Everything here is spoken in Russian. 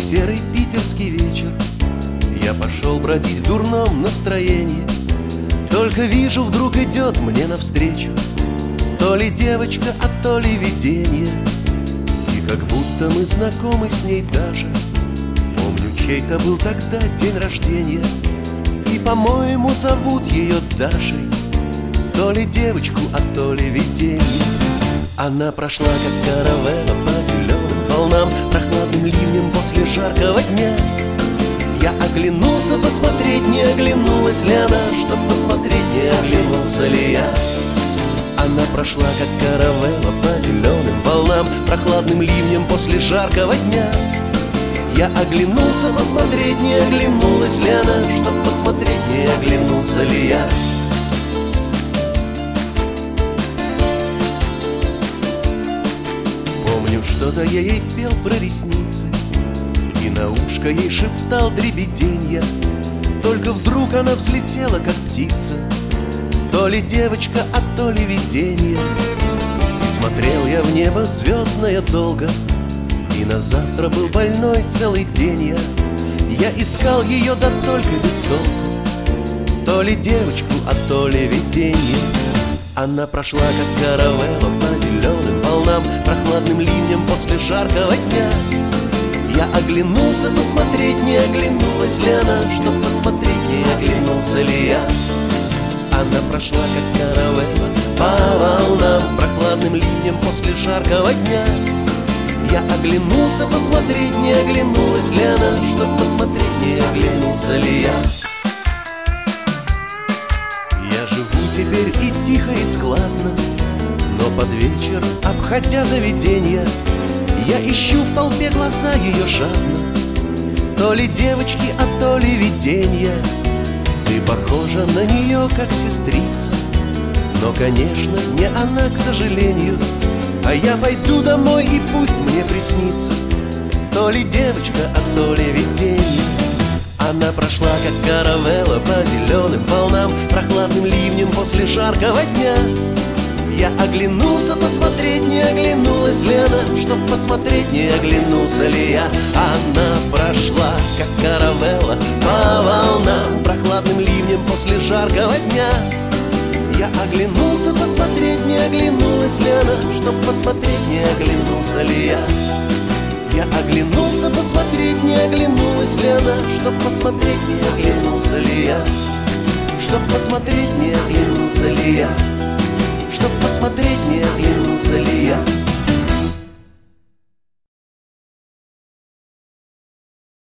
серый питерский вечер. Я пошел бродить в дурном настроении. Только вижу, вдруг идет мне навстречу то ли девочка, а то ли видение. И как будто мы знакомы с ней даже. Помню, чей-то был тогда день рождения. И, по-моему, зовут ее Дашей. То ли девочку, а то ли видение. Она прошла, как каравелла, по зеленым волнам, прохладным ливнем после жаркого дня. Я оглянулся посмотреть, не оглянулась ли она, чтоб посмотреть, не оглянулся ли я. Она прошла, как каравелла, по зеленым волнам, прохладным ливнем после жаркого дня. Я оглянулся посмотреть, не оглянулась ли она, чтоб посмотреть, не оглянулся ли я. Помню, что-то я ей пел про ресницы, и на ушко ей шептал дребеденья. Только вдруг она взлетела, как птица, то ли девочка, а то ли видение. И смотрел я в небо звездное долго, и на завтра был больной целый день я. Я искал ее, да только без толку, то ли девочку, а то ли видение. Она прошла, как каравелла, по зеленым волнам, прохладным ливнем после жаркого дня. Я оглянулся посмотреть, не оглянулась ли она, чтоб посмотреть, не оглянулся ли я. Она прошла, как каравелла, по волнам, прохладным ливнем после жаркого дня. Я оглянулся посмотреть, не оглянулась ли она, чтоб посмотреть, не оглянулся ли я. Я живу теперь и тихо, и складно, но под вечер, обходя заведенья, я ищу в толпе глаза ее жадно, то ли девочки, а то ли виденья. Ты похожа на нее, как сестрица, но, конечно, не она, к сожалению. А я пойду домой, и пусть мне приснится то ли девочка, а то ли видение. Она прошла, как каравелла, по зеленым волнам, прохладным ливнем после жаркого дня. Я оглянулся посмотреть, не оглянулась ли она, чтоб посмотреть, не оглянулся ли я. Она прошла, как каравелла, по волнам, прохладным ливнем после жаркого дня. Я оглянулся посмотреть, не оглянулась ли она, чтоб посмотреть, не оглянулся ли я. Я оглянулся посмотреть, не оглянулась ли она, чтоб посмотреть, не оглянулся ли я. Чтоб посмотреть, не оглянулся ли я. Чтоб посмотреть, не оглянулся.